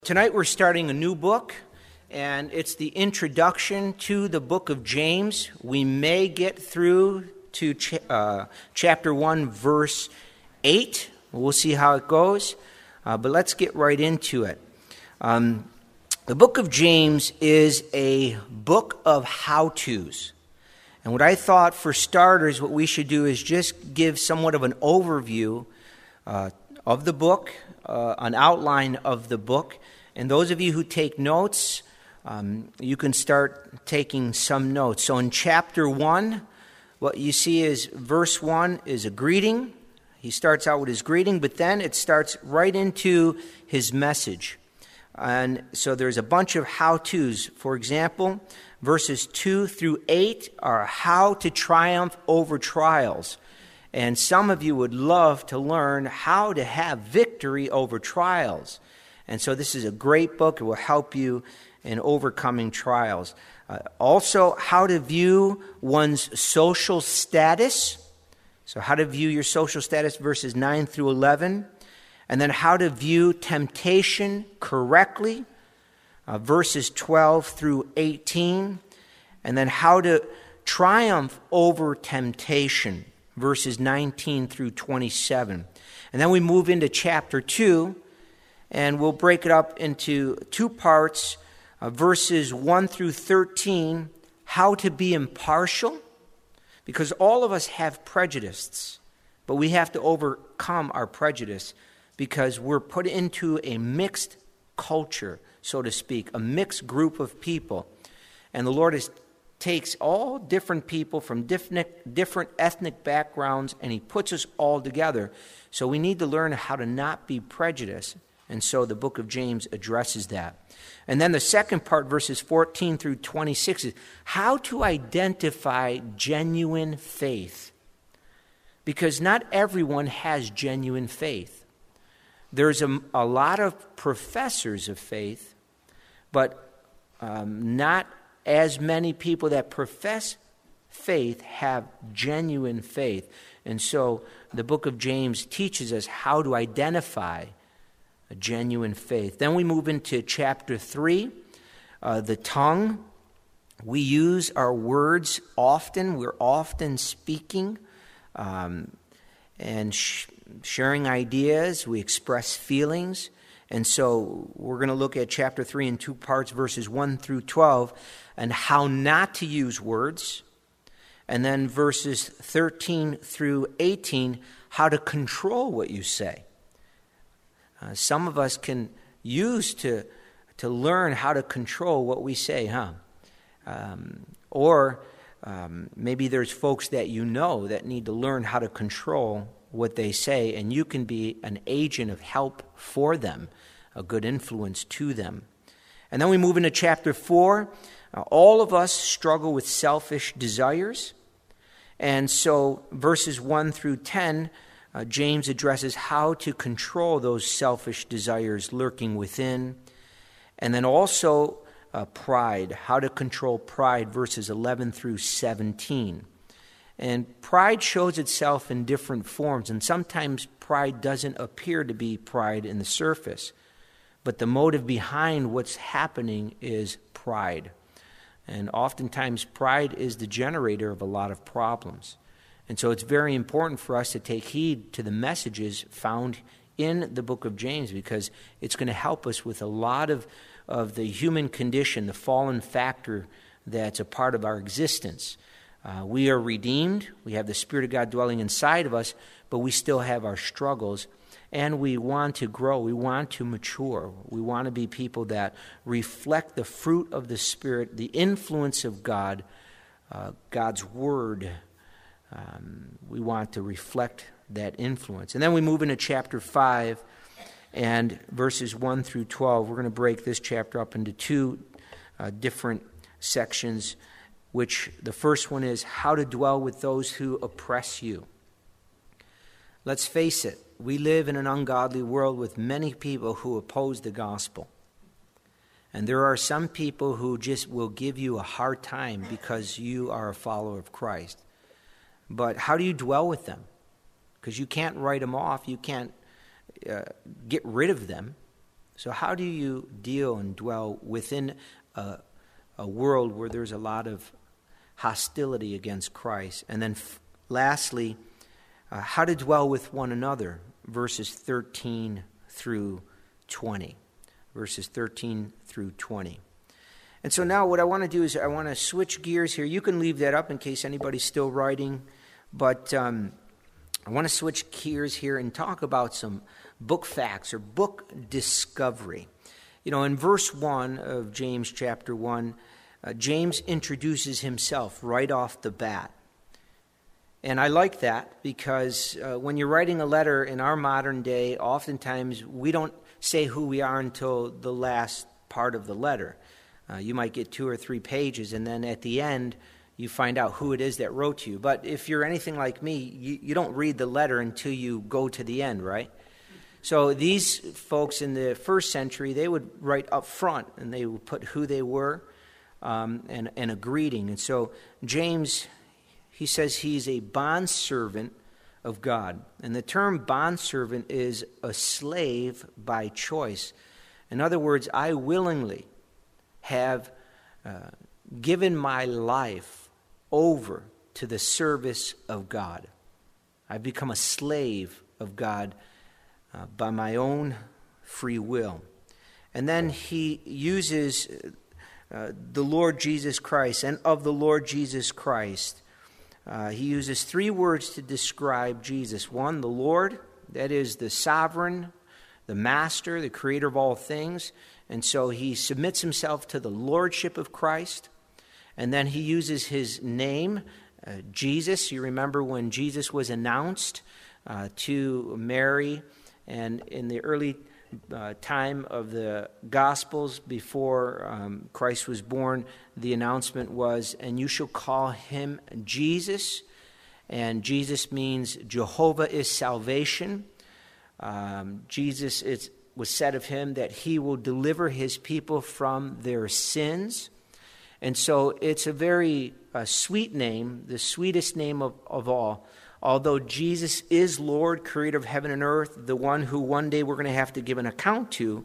Tonight we're starting a new book, and it's the introduction to the book of James. We may get through to chapter 1, verse 8. We'll see how it goes, but let's get right into it. The book of James is a book of how-tos. And what I thought for starters, what we should do is just give somewhat of an overview of the book, an outline of the book. And those of you who take notes, you can start taking some notes. So in chapter 1, what you see is verse 1 is a greeting. He starts out with his greeting, but then it starts right into his message. And so there's a bunch of how-tos. For example, verses 2 through 8 are how to triumph over trials. And some of you would love to learn how to have victory over trials. And so this is a great book. It will help you in overcoming trials. Also, how to view one's social status. So how to view your social status, verses 9 through 11. And then how to view temptation correctly, verses 12 through 18. And then how to triumph over temptation, verses 19 through 27. And then we move into chapter 2. And we'll break it up into two parts, verses 1 through 13, how to be impartial, because all of us have prejudices, but we have to overcome our prejudice because we're put into a mixed culture, so to speak, a mixed group of people. And the Lord takes all different people from different ethnic backgrounds, and He puts us all together. So we need to learn how to not be prejudiced. And so the book of James addresses that. And then the second part, verses 14 through 26, is how to identify genuine faith. Because not everyone has genuine faith. There's a lot of professors of faith, but not as many people that profess faith have genuine faith. And so the book of James teaches us how to identify a genuine faith. Then we move into chapter 3, the tongue. We use our words often. We're often speaking and sharing ideas. We express feelings. And so we're going to look at chapter 3 in two parts, verses 1 through 12, and how not to use words. And then verses 13 through 18, how to control what you say. Some of us can use to learn how to control what we say, Or maybe there's folks that you know that need to learn how to control what they say, and you can be an agent of help for them, a good influence to them. And then we move into chapter 4. All of us struggle with selfish desires. And so verses 1 through 10, James addresses how to control those selfish desires lurking within. And then also pride, how to control pride, verses 11 through 17. And pride shows itself in different forms, and sometimes pride doesn't appear to be pride in the surface. But the motive behind what's happening is pride. And oftentimes pride is the generator of a lot of problems. And so it's very important for us to take heed to the messages found in the book of James, because it's going to help us with a lot of the human condition, the fallen factor that's a part of our existence. We are redeemed. We have the Spirit of God dwelling inside of us, but we still have our struggles. And we want to grow. We want to mature. We want to be people that reflect the fruit of the Spirit, the influence of God, God's Word. We want to reflect that influence. And then we move into chapter 5 and verses 1 through 12. We're going to break this chapter up into two different sections, which the first one is how to dwell with those who oppress you. Let's face it, we live in an ungodly world with many people who oppose the gospel. And there are some people who just will give you a hard time because you are a follower of Christ. But how do you dwell with them? Because you can't write them off. You can't get rid of them. So how do you deal and dwell within a world where there's a lot of hostility against Christ? And then lastly, how to dwell with one another, verses 13 through 20. Verses 13 through 20. And so now what I want to do is I want to switch gears here. You can leave that up in case anybody's still writing. But I want to switch gears here and talk about some book facts or book discovery. You know, in verse 1 of James chapter 1, James introduces himself right off the bat. And I like that because when you're writing a letter in our modern day, oftentimes we don't say who we are until the last part of the letter. You might get 2 or 3 pages, and then at the end, you find out who it is that wrote to you. But if you're anything like me, you don't read the letter until you go to the end, right? So these folks in the first century, they would write up front, and they would put who they were and a greeting. And so James, he says he's a bondservant of God. And the term bondservant is a slave by choice. In other words, I willingly have given my life over to the service of God. I've become a slave of God by my own free will. And then he uses the Lord Jesus Christ, and of the Lord Jesus Christ. He uses 3 words to describe Jesus. 1, the Lord, that is the sovereign, the master, the creator of all things. And so he submits himself to the lordship of Christ. And then he uses his name, Jesus. You remember when Jesus was announced to Mary, and in the early time of the Gospels before Christ was born, the announcement was, "And you shall call him Jesus." And Jesus means Jehovah is salvation. Jesus, it was said of him that he will deliver his people from their sins. And so it's a very sweet name, the sweetest name of all. Although Jesus is Lord, creator of heaven and earth, the one who one day we're going to have to give an account to,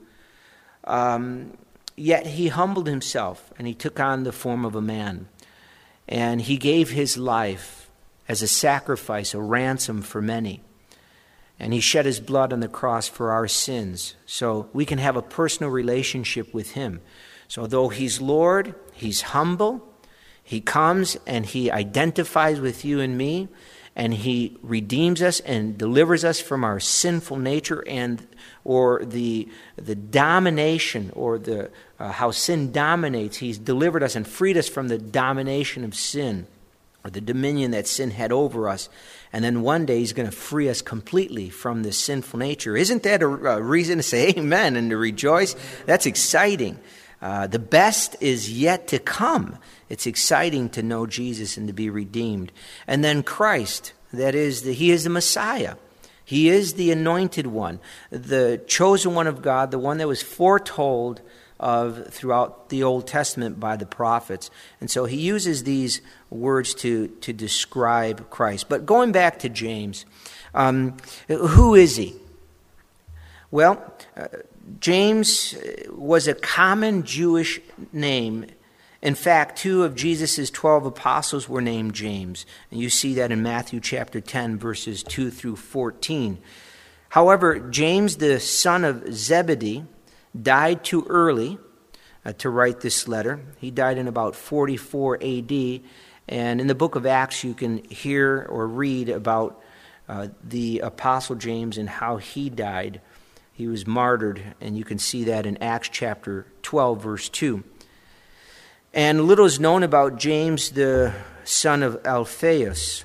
yet he humbled himself and he took on the form of a man. And he gave his life as a sacrifice, a ransom for many. And he shed his blood on the cross for our sins, so we can have a personal relationship with him. So though he's Lord, he's humble, he comes and he identifies with you and me, and he redeems us and delivers us from our sinful nature or the domination or the how sin dominates. He's delivered us and freed us from the domination of sin, or the dominion that sin had over us. And then one day he's going to free us completely from this sinful nature. Isn't that a reason to say amen and to rejoice? That's exciting. The best is yet to come. It's exciting to know Jesus and to be redeemed. And then Christ, that is, he is the Messiah. He is the anointed one, the chosen one of God, the one that was foretold of throughout the Old Testament by the prophets. And so he uses these words to describe Christ. But going back to James, who is he? Well, James was a common Jewish name. In fact, 2 of Jesus' 12 apostles were named James. And you see that in Matthew chapter 10, verses 2 through 14. However, James, the son of Zebedee, died too early to write this letter. He died in about 44 A.D., and in the book of Acts you can hear or read about the Apostle James and how he died. He was martyred, and you can see that in Acts chapter 12, verse 2. And little is known about James, the son of Alphaeus.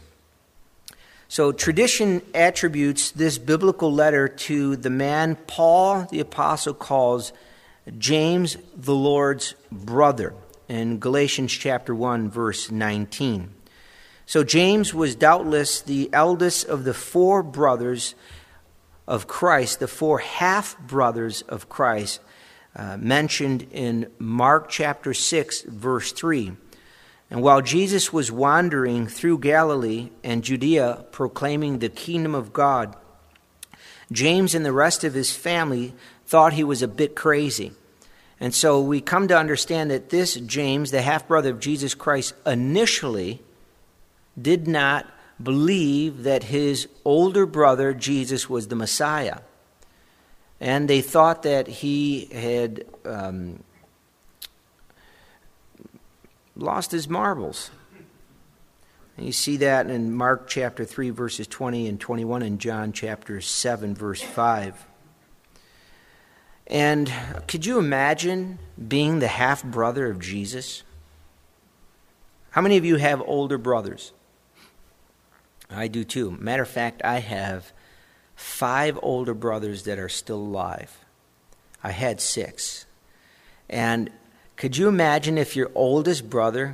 So tradition attributes this biblical letter to the man Paul the apostle calls James, the Lord's brother, in Galatians chapter 1, verse 19. So James was doubtless the eldest of the 4 brothers of Christ, the 4 half-brothers of Christ, mentioned in Mark chapter 6, verse 3. And while Jesus was wandering through Galilee and Judea proclaiming the kingdom of God, James and the rest of his family thought he was a bit crazy. And so we come to understand that this James, the half-brother of Jesus Christ, initially did not believe that his older brother, Jesus, was the Messiah. And they thought that he had lost his marbles. And you see that in Mark chapter 3, verses 20 and 21, and John chapter 7, verse 5. And could you imagine being the half-brother of Jesus? How many of you have older brothers? I do too. Matter of fact, I have 5 older brothers that are still alive. I had 6. And could you imagine if your oldest brother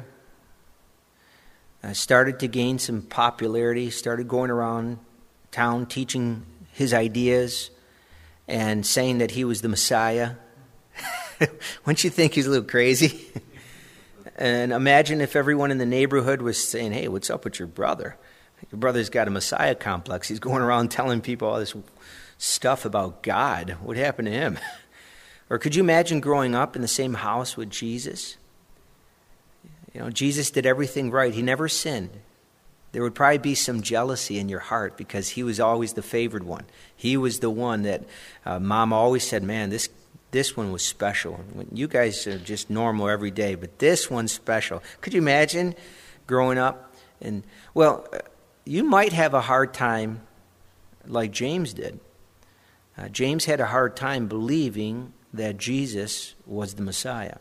started to gain some popularity, started going around town teaching his ideas and saying that he was the Messiah? Wouldn't you think he's a little crazy? And imagine if everyone in the neighborhood was saying, hey, what's up with your brother? Your brother's got a Messiah complex. He's going around telling people all this stuff about God. What happened to him? Or could you imagine growing up in the same house with Jesus? You know, Jesus did everything right. He never sinned. There would probably be some jealousy in your heart because he was always the favored one. He was the one that Mom always said, man, this one was special. You guys are just normal every day, but this one's special. Could you imagine growing up? And you might have a hard time like James did. James had a hard time believing that Jesus was the Messiah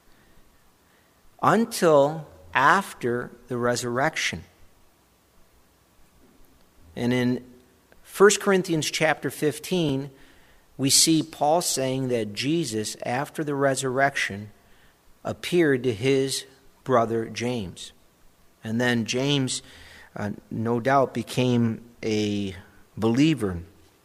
until after the resurrection. And in 1 Corinthians chapter 15, we see Paul saying that Jesus, after the resurrection, appeared to his brother James. And then James, no doubt, became a believer.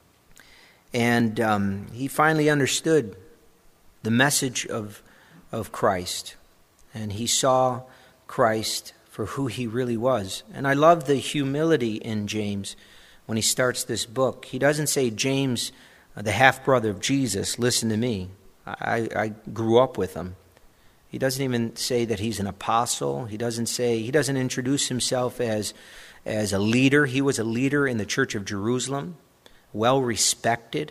And he finally understood the message of Christ. And he saw Christ for who he really was. And I love the humility in James when he starts this book. He doesn't say, James, the half-brother of Jesus, listen to me. I grew up with him. He doesn't even say that he's an apostle. He doesn't introduce himself as a leader. He was a leader in the church of Jerusalem, well respected.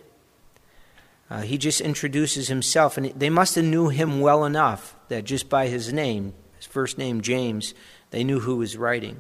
He just introduces himself, and they must have knew him well enough that just by his name, his first name James, they knew who was writing.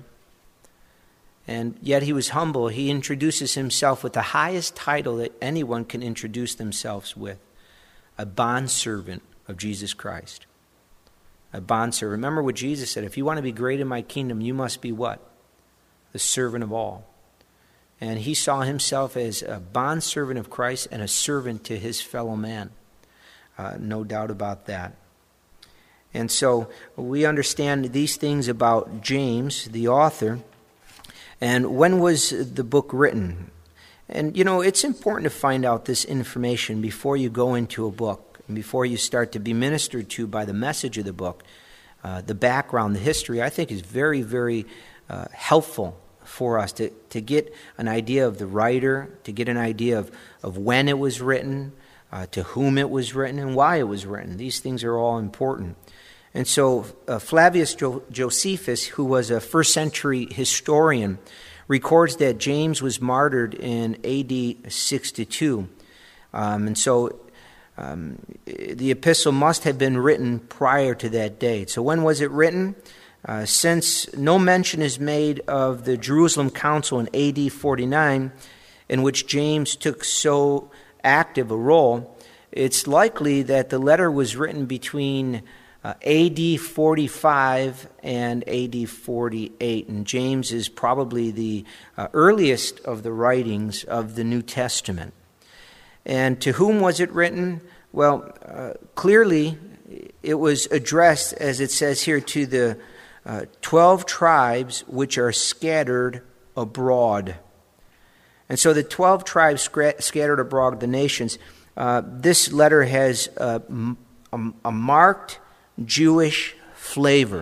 And yet he was humble. He introduces himself with the highest title that anyone can introduce themselves with, a bondservant of Jesus Christ. A bondservant. Remember what Jesus said, if you want to be great in my kingdom, you must be what? The servant of all. And he saw himself as a bondservant of Christ and a servant to his fellow man. No doubt about that. And so we understand these things about James, the author. And when was the book written? And, it's important to find out this information before you go into a book, and before you start to be ministered to by the message of the book. The background, the history, I think is very, very helpful for us to get an idea of the writer, to get an idea of when it was written, to whom it was written, and why it was written. These things are all important. And so Flavius Josephus, who was a first century historian, records that James was martyred in AD 62. And so the epistle must have been written prior to that date. So when was it written? Since no mention is made of the Jerusalem Council in AD 49, in which James took so active a role, it's likely that the letter was written between AD 45 and AD 48, and James is probably the earliest of the writings of the New Testament. And to whom was it written? Well, clearly it was addressed, as it says here, to the 12 tribes which are scattered abroad. And so the 12 tribes scattered abroad, the nations, this letter has a marked Jewish flavor.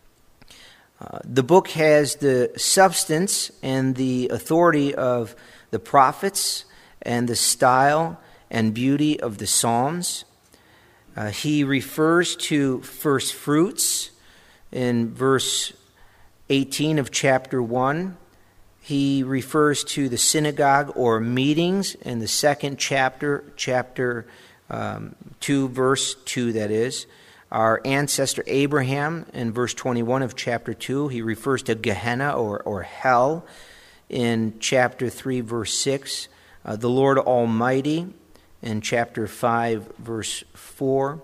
The book has the substance and the authority of the prophets and the style and beauty of the Psalms. He refers to first fruits in verse 18 of chapter 1. He refers to the synagogue or meetings in the second chapter 2, verse 2, that is. Our ancestor Abraham in verse 21 of chapter 2. He refers to Gehenna or hell in chapter 3, verse 6. The Lord Almighty in chapter 5, verse 4.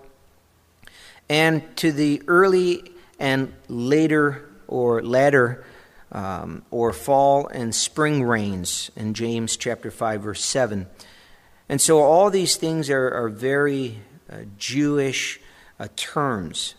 And to the early and later or latter or fall and spring rains in James chapter 5, verse 7. And so all these things are very Jewish terms.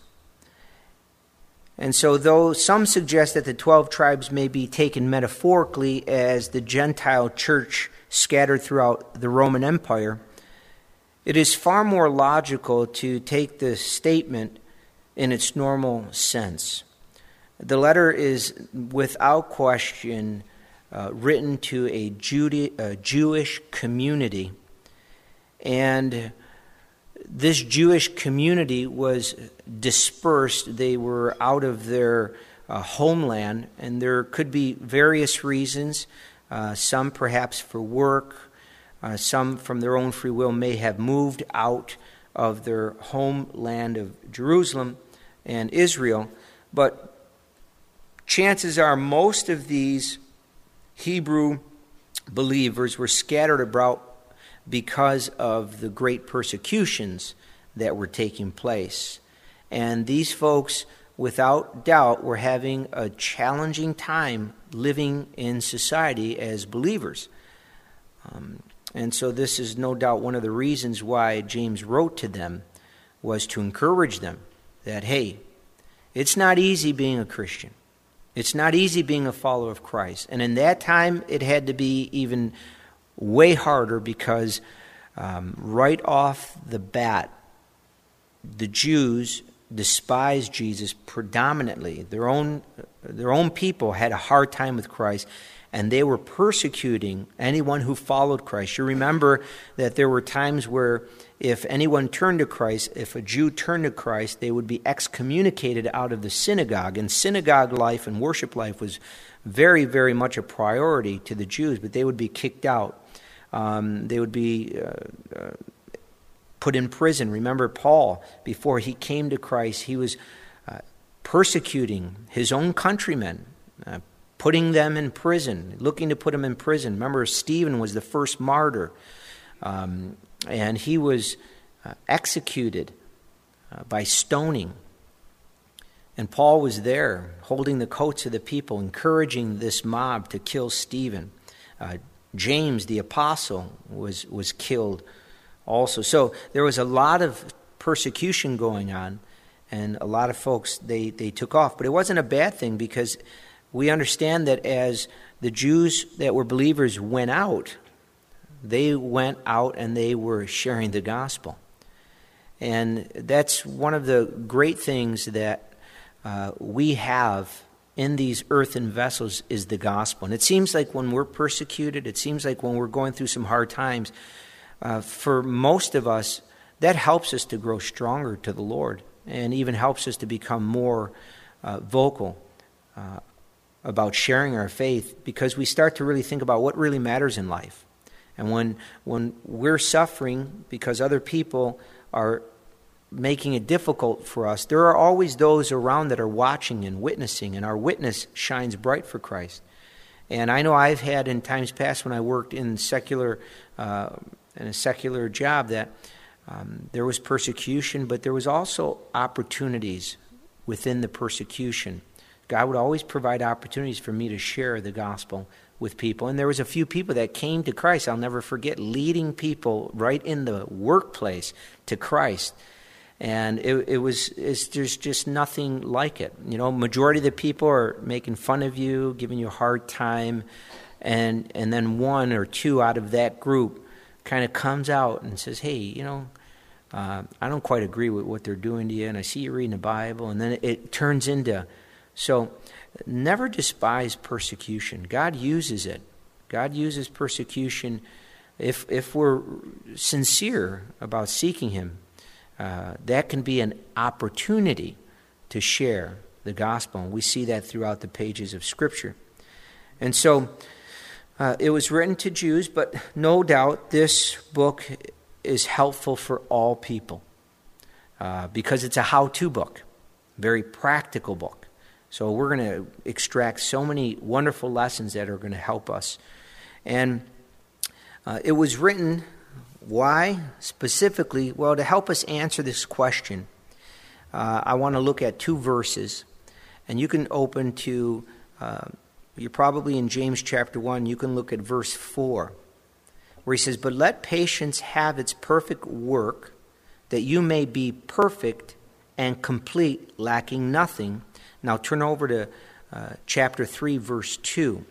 And so though some suggest that the 12 tribes may be taken metaphorically as the Gentile church scattered throughout the Roman Empire, it is far more logical to take the statement in its normal sense. The letter is without question written to a Jewish community, and this Jewish community was dispersed. They were out of their homeland, and there could be various reasons. Some perhaps for work, some from their own free will may have moved out of their homeland of Jerusalem and Israel. But chances are most of these Hebrew believers were scattered about because of the great persecutions that were taking place. And these folks, without doubt, were having a challenging time living in society as believers. And so this is no doubt one of the reasons why James wrote to them, was to encourage them that, hey, it's not easy being a Christian. It's not easy being a follower of Christ. And in that time, it had to be even way harder because right off the bat, the Jews despised Jesus predominantly. Their own people had a hard time with Christ, and they were persecuting anyone who followed Christ. You remember that there were times where if anyone turned to Christ, if a Jew turned to Christ, they would be excommunicated out of the synagogue. And synagogue life and worship life was very, very much a priority to the Jews, but they would be kicked out. They would be put in prison. Remember Paul, before he came to Christ, he was persecuting his own countrymen, putting them in prison, looking to put them in prison. Remember, Stephen was the first martyr, and he was executed by stoning. And Paul was there, holding the coats of the people, encouraging this mob to kill Stephen. James, the apostle, was killed also. So there was a lot of persecution going on, and a lot of folks, they took off. But it wasn't a bad thing, because we understand that as the Jews that were believers went out, they went out and they were sharing the gospel. And that's one of the great things that we have in these earthen vessels is the gospel. And it seems like when we're persecuted, it seems like when we're going through some hard times, for most of us, that helps us to grow stronger to the Lord, and even helps us to become more vocal about sharing our faith, because we start to really think about what really matters in life. And when we're suffering because other people are making it difficult for us, there are always those around that are watching and witnessing, and our witness shines bright for Christ. And I know I've had in times past when I worked in a secular job that there was persecution, but there was also opportunities within the persecution. God would always provide opportunities for me to share the gospel with people. And there was a few people that came to Christ. I'll never forget leading people right in the workplace to Christ. And there's just nothing like it. You know, majority of the people are making fun of you, giving you a hard time, and then one or two out of that group kind of comes out and says, hey, you know, I don't quite agree with what they're doing to you, and I see you reading the Bible, and then it turns into... So never despise persecution. God uses it. God uses persecution if we're sincere about seeking Him, that can be an opportunity to share the gospel. And we see that throughout the pages of Scripture. And so it was written to Jews, but no doubt this book is helpful for all people because it's a how-to book, very practical book. So we're going to extract so many wonderful lessons that are going to help us. And it was written, why specifically? Well, to help us answer this question, I want to look at two verses. And you can open to, you're probably in James chapter 1, you can look at verse 4, where he says, "But let patience have its perfect work, that you may be perfect and complete, lacking nothing." Now turn over to chapter 3, verse 2.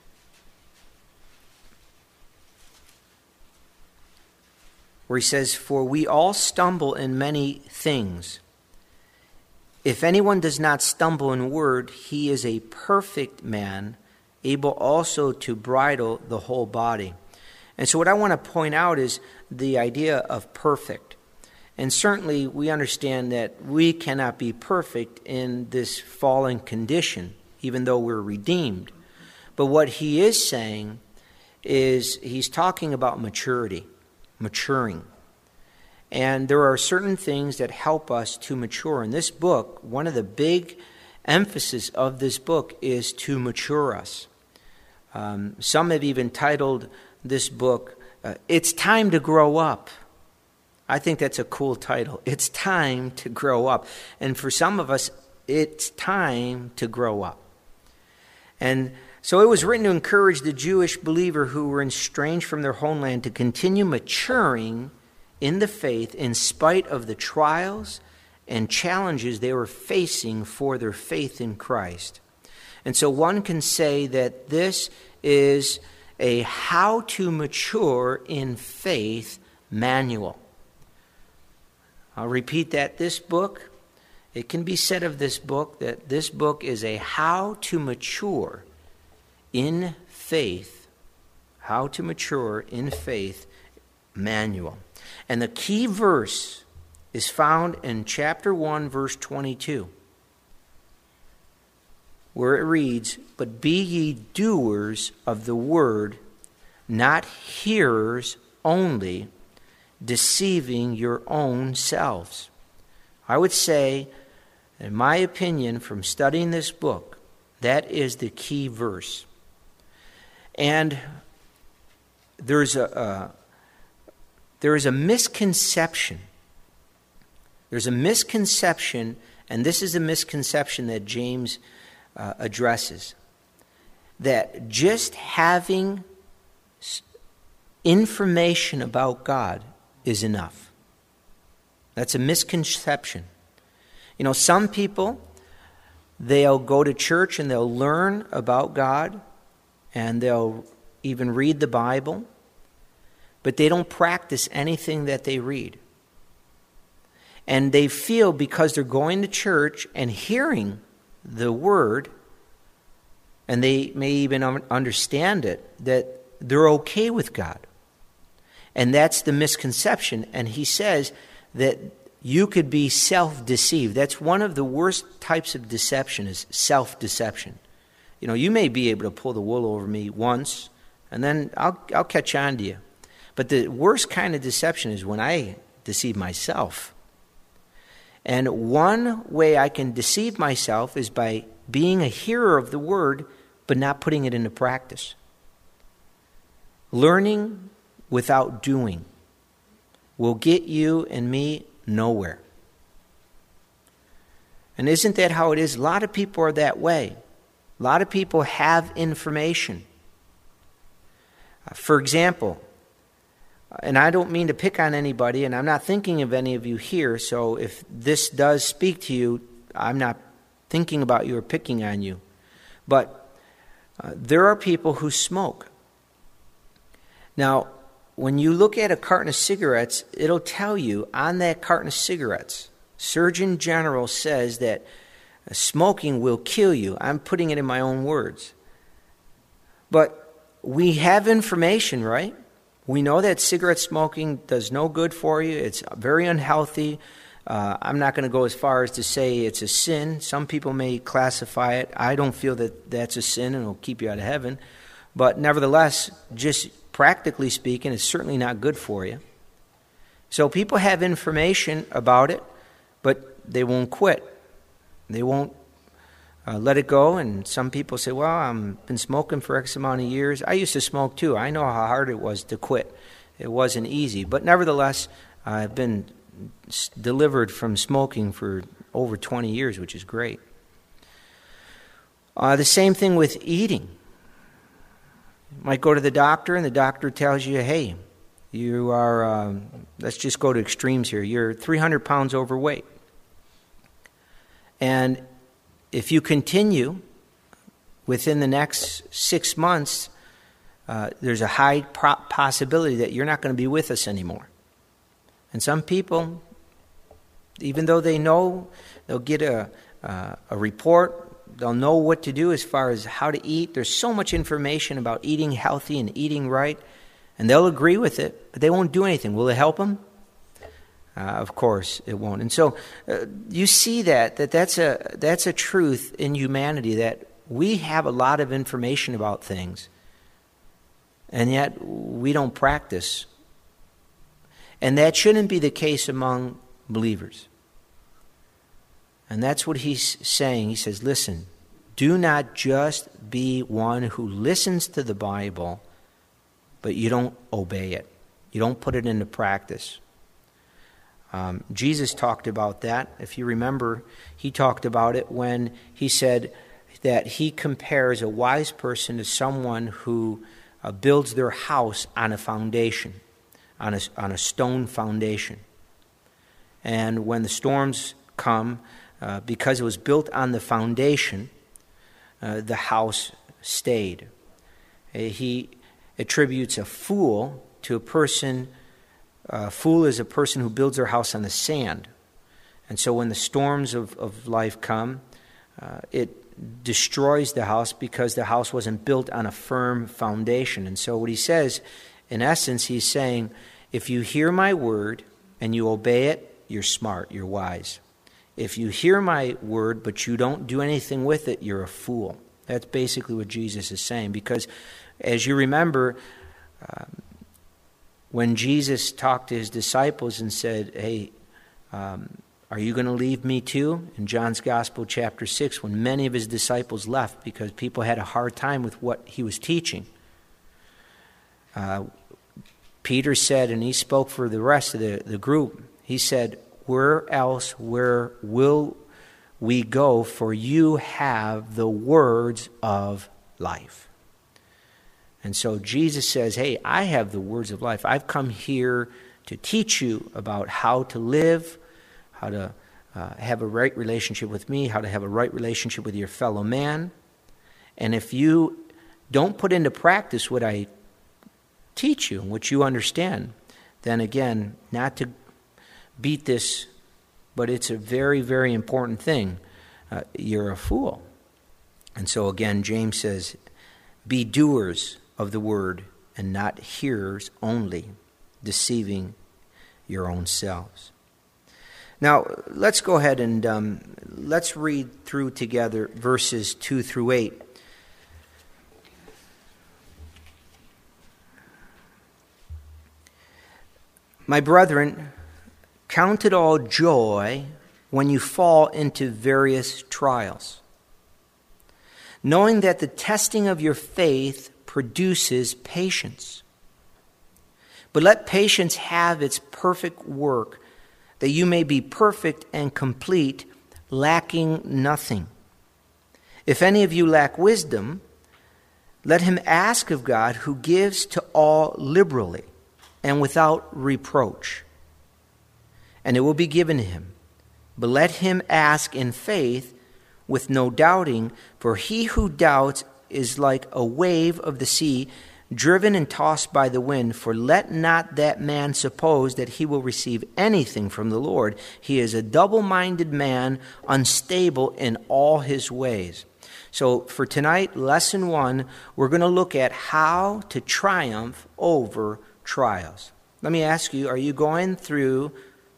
Where he says, "For we all stumble in many things. If anyone does not stumble in word, he is a perfect man, able also to bridle the whole body." And so what I want to point out is the idea of perfect. And certainly we understand that we cannot be perfect in this fallen condition, even though we're redeemed. But what he is saying is he's talking about maturity, maturing. And there are certain things that help us to mature. In this book, one of the big emphasis of this book is to mature us. Some have even titled this book, "It's Time to Grow Up." I think that's a cool title. It's time to grow up. And for some of us, it's time to grow up. And so it was written to encourage the Jewish believer who were estranged from their homeland to continue maturing in the faith in spite of the trials and challenges they were facing for their faith in Christ. And so one can say that this is a how to mature in faith manual. I'll repeat that. This book, it can be said of this book that this book is a how to mature in faith, how to mature in faith manual. And the key verse is found in chapter 1, verse 22, where it reads, "But be ye doers of the word, not hearers only, deceiving your own selves." I would say, in my opinion, from studying this book, that is the key verse. And there is a misconception. There's a misconception, and this is a misconception that James addresses, that just having information about God is enough. That's a misconception. You know, some people, they'll go to church and they'll learn about God and they'll even read the Bible, but they don't practice anything that they read. And they feel because they're going to church and hearing the word, and they may even understand it, that they're okay with God. And that's the misconception. And he says that you could be self-deceived. That's one of the worst types of deception, is self-deception. You know, you may be able to pull the wool over me once, and then I'll catch on to you. But the worst kind of deception is when I deceive myself. And one way I can deceive myself is by being a hearer of the word, but not putting it into practice. Learning without doing will get you and me nowhere. And isn't that how it is? A lot of people are that way. A lot of people have information. For example, and I don't mean to pick on anybody, and I'm not thinking of any of you here, so if this does speak to you, I'm not thinking about you or picking on you. But there are people who smoke. Now, when you look at a carton of cigarettes, it'll tell you on that carton of cigarettes, Surgeon General says that smoking will kill you. I'm putting it in my own words. But we have information, right? We know that cigarette smoking does no good for you. It's very unhealthy. I'm not going to go as far as to say it's a sin. Some people may classify it. I don't feel that that's a sin and it'll keep you out of heaven. But nevertheless, just practically speaking, it's certainly not good for you. So people have information about it, but they won't quit. They won't let it go. And some people say, well, I've been smoking for X amount of years. I used to smoke too. I know how hard it was to quit. It wasn't easy. But nevertheless, I've been delivered from smoking for over 20 years, which is great. The same thing with eating. You might go to the doctor, and the doctor tells you, hey, you are, let's just go to extremes here, you're 300 pounds overweight. And if you continue within the next 6 months, there's a high possibility that you're not going to be with us anymore. And some people, even though they know, they'll get a report, they'll know what to do as far as how to eat. There's so much information about eating healthy and eating right, and they'll agree with it, but they won't do anything. Will it help them? Of course it won't. And so you see that's a truth in humanity, that we have a lot of information about things, and yet we don't practice. And that shouldn't be the case among believers. And that's what he's saying. He says, listen, do not just be one who listens to the Bible, but you don't obey it. You don't put it into practice. Jesus talked about that. If you remember, he talked about it when he said that he compares a wise person to someone who builds their house on a foundation, on a stone foundation. And when the storms come, because it was built on the foundation, the house stayed. He attributes a fool to a person. A fool is a person who builds their house on the sand. And so when the storms of life come, it destroys the house because the house wasn't built on a firm foundation. And so what he says, in essence, he's saying, if you hear my word and you obey it, you're smart, you're wise. If you hear my word but you don't do anything with it, you're a fool. That's basically what Jesus is saying. Because as you remember, when Jesus talked to his disciples and said, hey, are you going to leave me too? In John's Gospel, chapter 6, when many of his disciples left because people had a hard time with what he was teaching, Peter said, and he spoke for the rest of the group, he said, where will we go? For you have the words of life. And so Jesus says, hey, I have the words of life. I've come here to teach you about how to live, how to have a right relationship with me, how to have a right relationship with your fellow man. And if you don't put into practice what I teach you and what you understand, then again, not to beat this, but it's a very, very important thing. You're a fool. And so again, James says, be doers of the word and not hearers only, deceiving your own selves. Now, let's go ahead and let's read through together verses 2 through 8. My brethren, count it all joy when you fall into various trials, knowing that the testing of your faith produces patience. But let patience have its perfect work, that you may be perfect and complete, lacking nothing. If any of you lack wisdom, let him ask of God, who gives to all liberally and without reproach, and it will be given to him. But let him ask in faith, with no doubting, for he who doubts is like a wave of the sea, driven and tossed by the wind. For let not that man suppose that he will receive anything from the Lord. He is a double-minded man, unstable in all his ways. So for tonight, lesson 1, we're going to look at how to triumph over trials. Let me ask you, are you going through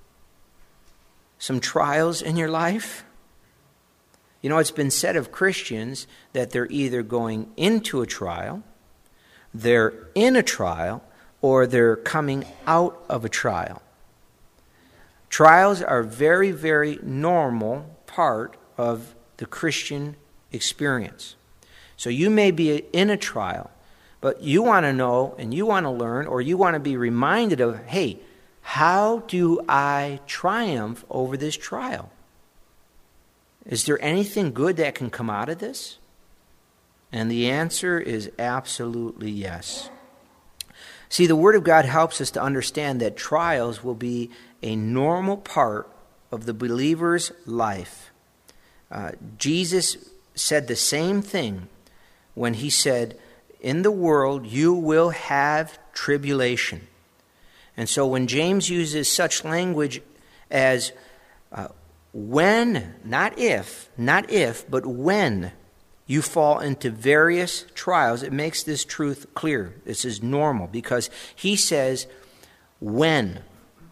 some trials in your life? You know, it's been said of Christians that they're either going into a trial, they're in a trial, or they're coming out of a trial. Trials are a very, very normal part of the Christian experience. So you may be in a trial, but you want to know and you want to learn, or you want to be reminded of, hey, how do I triumph over this trial? Is there anything good that can come out of this? And the answer is absolutely yes. See, the Word of God helps us to understand that trials will be a normal part of the believer's life. Jesus said the same thing when he said, in the world you will have tribulation. And so when James uses such language as when, not if, but when you fall into various trials, it makes this truth clear. This is normal because he says when.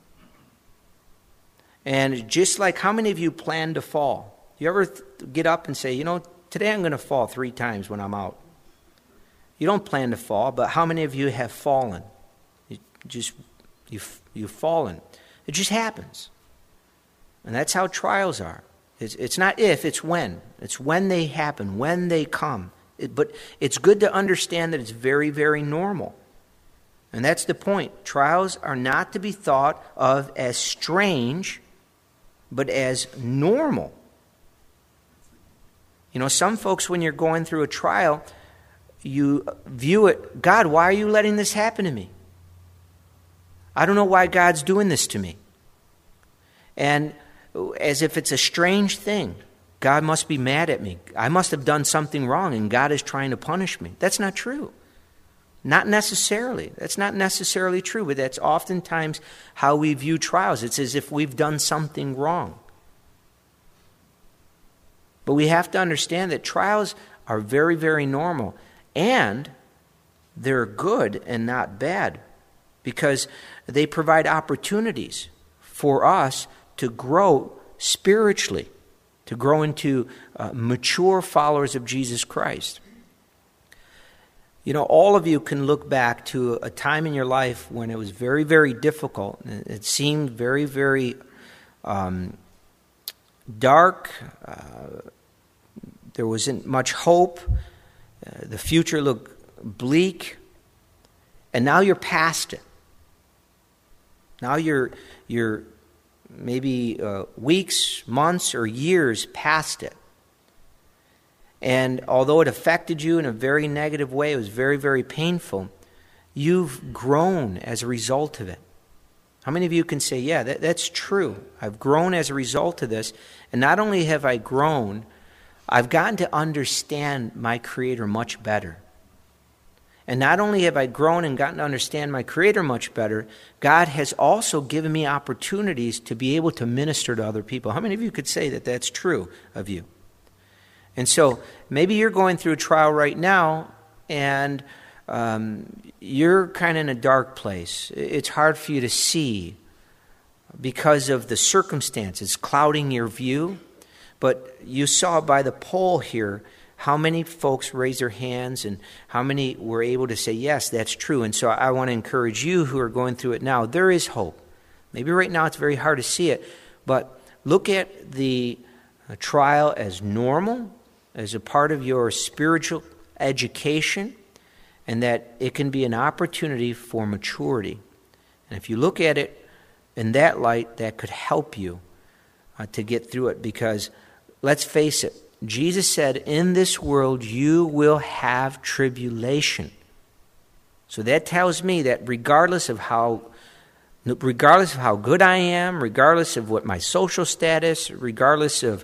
And just like how many of you plan to fall? You ever get up and say, you know, today I'm going to fall 3 times when I'm out? You don't plan to fall, but how many of you have fallen? You've fallen. It just happens. And that's how trials are. It's not if, it's when. It's when they happen, when they come. But it's good to understand that it's very, very normal. And that's the point. Trials are not to be thought of as strange, but as normal. You know, some folks, when you're going through a trial, you view it, God, why are you letting this happen to me? I don't know why God's doing this to me. And as if it's a strange thing. God must be mad at me. I must have done something wrong and God is trying to punish me. That's not true. Not necessarily. That's not necessarily true, but that's oftentimes how we view trials. It's as if we've done something wrong. But we have to understand that trials are very, very normal. And they're good and not bad because they provide opportunities for us to grow spiritually, to grow into mature followers of Jesus Christ. You know, all of you can look back to a time in your life when it was very, very difficult. It seemed very, very dark. There wasn't much hope. The future looked bleak. And now you're past it. Now you're maybe weeks, months, or years past it. And although it affected you in a very negative way, it was very, very painful, you've grown as a result of it. How many of you can say, yeah, that's true. I've grown as a result of this. And not only have I grown, I've gotten to understand my Creator much better. And not only have I grown and gotten to understand my Creator much better, God has also given me opportunities to be able to minister to other people. How many of you could say that that's true of you? And so maybe you're going through a trial right now and you're kind of in a dark place. It's hard for you to see because of the circumstances clouding your view. But you saw by the poll here how many folks raised their hands and how many were able to say, yes, that's true. And so I want to encourage you who are going through it now. There is hope. Maybe right now it's very hard to see it, but look at the trial as normal, as a part of your spiritual education, and that it can be an opportunity for maturity. And if you look at it in that light, that could help you to get through it. Because let's face it, Jesus said, in this world you will have tribulation. So that tells me that regardless of how good I am, regardless of what my social status, regardless of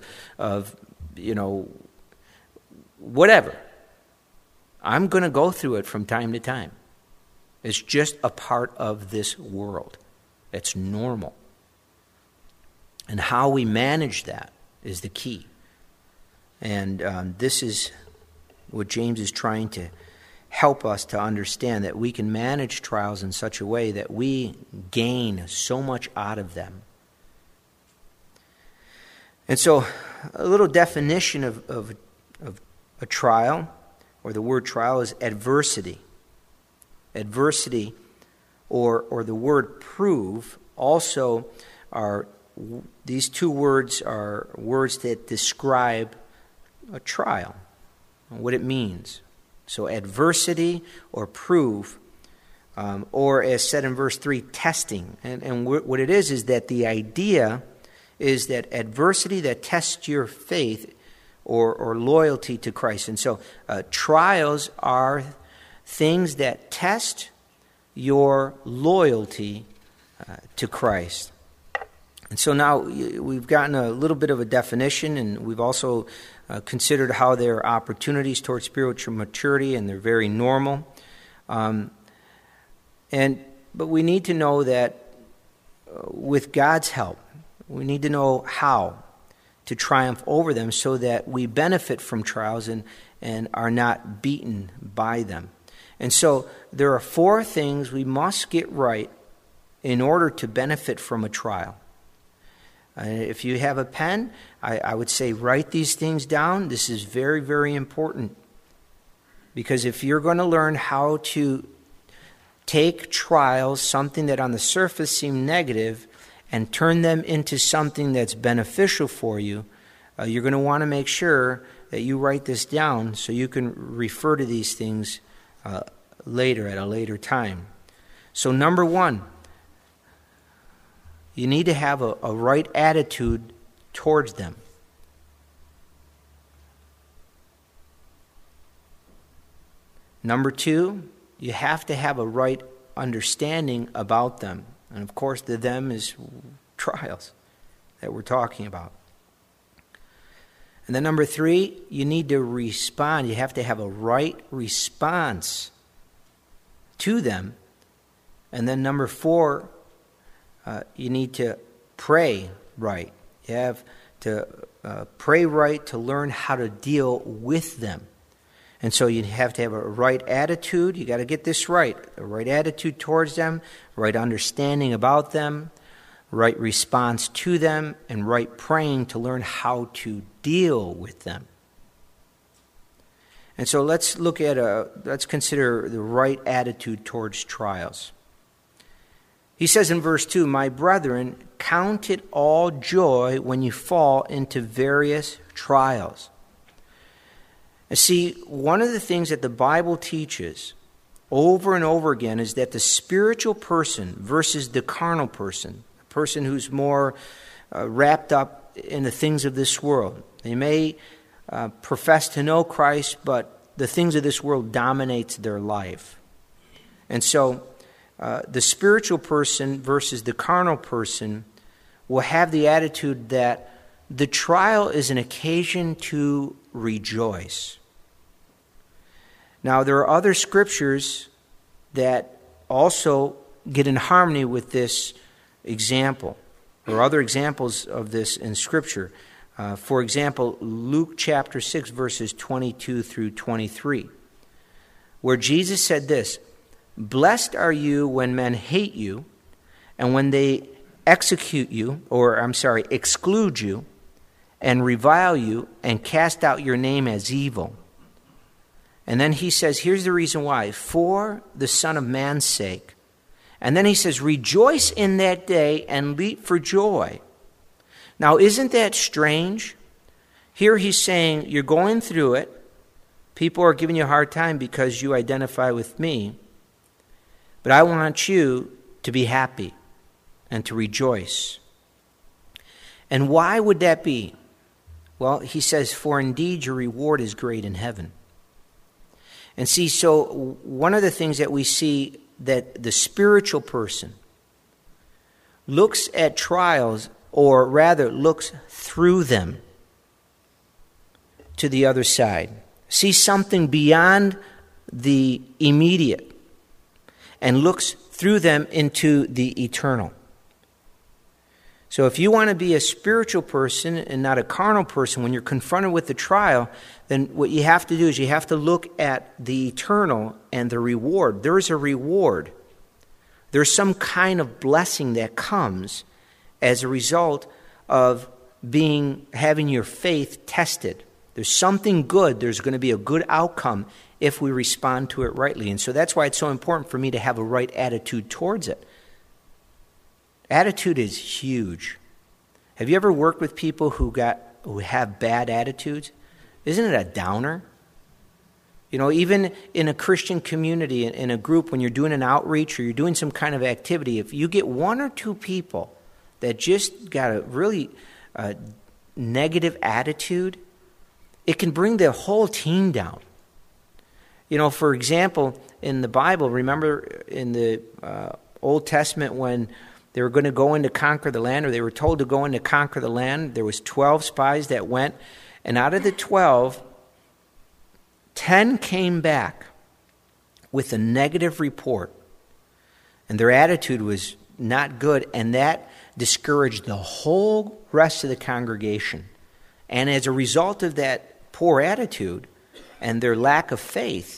whatever, I'm going to go through it from time to time. It's just a part of this world. It's normal. And how we manage that is the key. And this is what James is trying to help us to understand that we can manage trials in such a way that we gain so much out of them. And so a little definition of a trial, or the word trial, is adversity. Adversity, or the word prove, also are, these two words are words that describe a trial, what it means. So adversity or prove, or as said in verse 3, testing. And what it is that the idea is that adversity that tests your faith or loyalty to Christ. And so trials are things that test your loyalty to Christ. And so now we've gotten a little bit of a definition, and we've also considered how there are opportunities towards spiritual maturity, and they're very normal. But we need to know that with God's help, we need to know how to triumph over them so that we benefit from trials and are not beaten by them. And so there are 4 things we must get right in order to benefit from a trial. If you have a pen, I would say write these things down. This is very, very important. Because if you're going to learn how to take trials, something that on the surface seem negative, and turn them into something that's beneficial for you, you're going to want to make sure that you write this down so you can refer to these things later, at a later time. So number 1, you need to have a right attitude towards them. Number 2, you have to have a right understanding about them. And of course, the them is trials that we're talking about. And then number 3, you need to respond. You have to have a right response to them. And then number 4, you need to pray right. You have to pray right to learn how to deal with them. And so you have to have a right attitude. You got to get this right. A right attitude towards them, right understanding about them, right response to them, and right praying to learn how to deal with them. And so let's consider the right attitude towards trials. He says in verse 2, "My brethren, count it all joy when you fall into various trials." And see, one of the things that the Bible teaches over and over again is that the spiritual person versus the carnal person, a person who's more wrapped up in the things of this world. They may profess to know Christ, but the things of this world dominates their life. And so the spiritual person versus the carnal person will have the attitude that the trial is an occasion to rejoice. Now, there are other scriptures that also get in harmony with this example. There are other examples of this in Scripture. For example, Luke chapter 6, verses 22 through 23, where Jesus said this, "Blessed are you when men hate you, and when they exclude you, and revile you, and cast out your name as evil." And then he says, here's the reason why. "For the Son of Man's sake." And then he says, "Rejoice in that day and leap for joy." Now, isn't that strange? Here he's saying, you're going through it. People are giving you a hard time because you identify with me. But I want you to be happy and to rejoice. And why would that be? Well, he says, "For indeed your reward is great in heaven." And see, so one of the things that we see that the spiritual person looks at trials, or rather looks through them to the other side. Sees something beyond the immediate and looks through them into the eternal. So if you want to be a spiritual person and not a carnal person when you're confronted with the trial, then what you have to do is you have to look at the eternal and the reward. There is a reward. There's some kind of blessing that comes as a result of having your faith tested. There's something good. There's going to be a good outcome if we respond to it rightly. And so that's why it's so important for me to have a right attitude towards it. Attitude is huge. Have you ever worked with people who have bad attitudes? Isn't it a downer? You know, even in a Christian community, in a group, when you're doing an outreach or you're doing some kind of activity, if you get one or two people that just got a really negative attitude, it can bring the whole team down. You know, for example, in the Bible, remember in the Old Testament when they were going to go in to conquer the land, or they were told to go in to conquer the land, there was 12 spies that went, and out of the 12, 10 came back with a negative report, and their attitude was not good, and that discouraged the whole rest of the congregation. And as a result of that poor attitude and their lack of faith,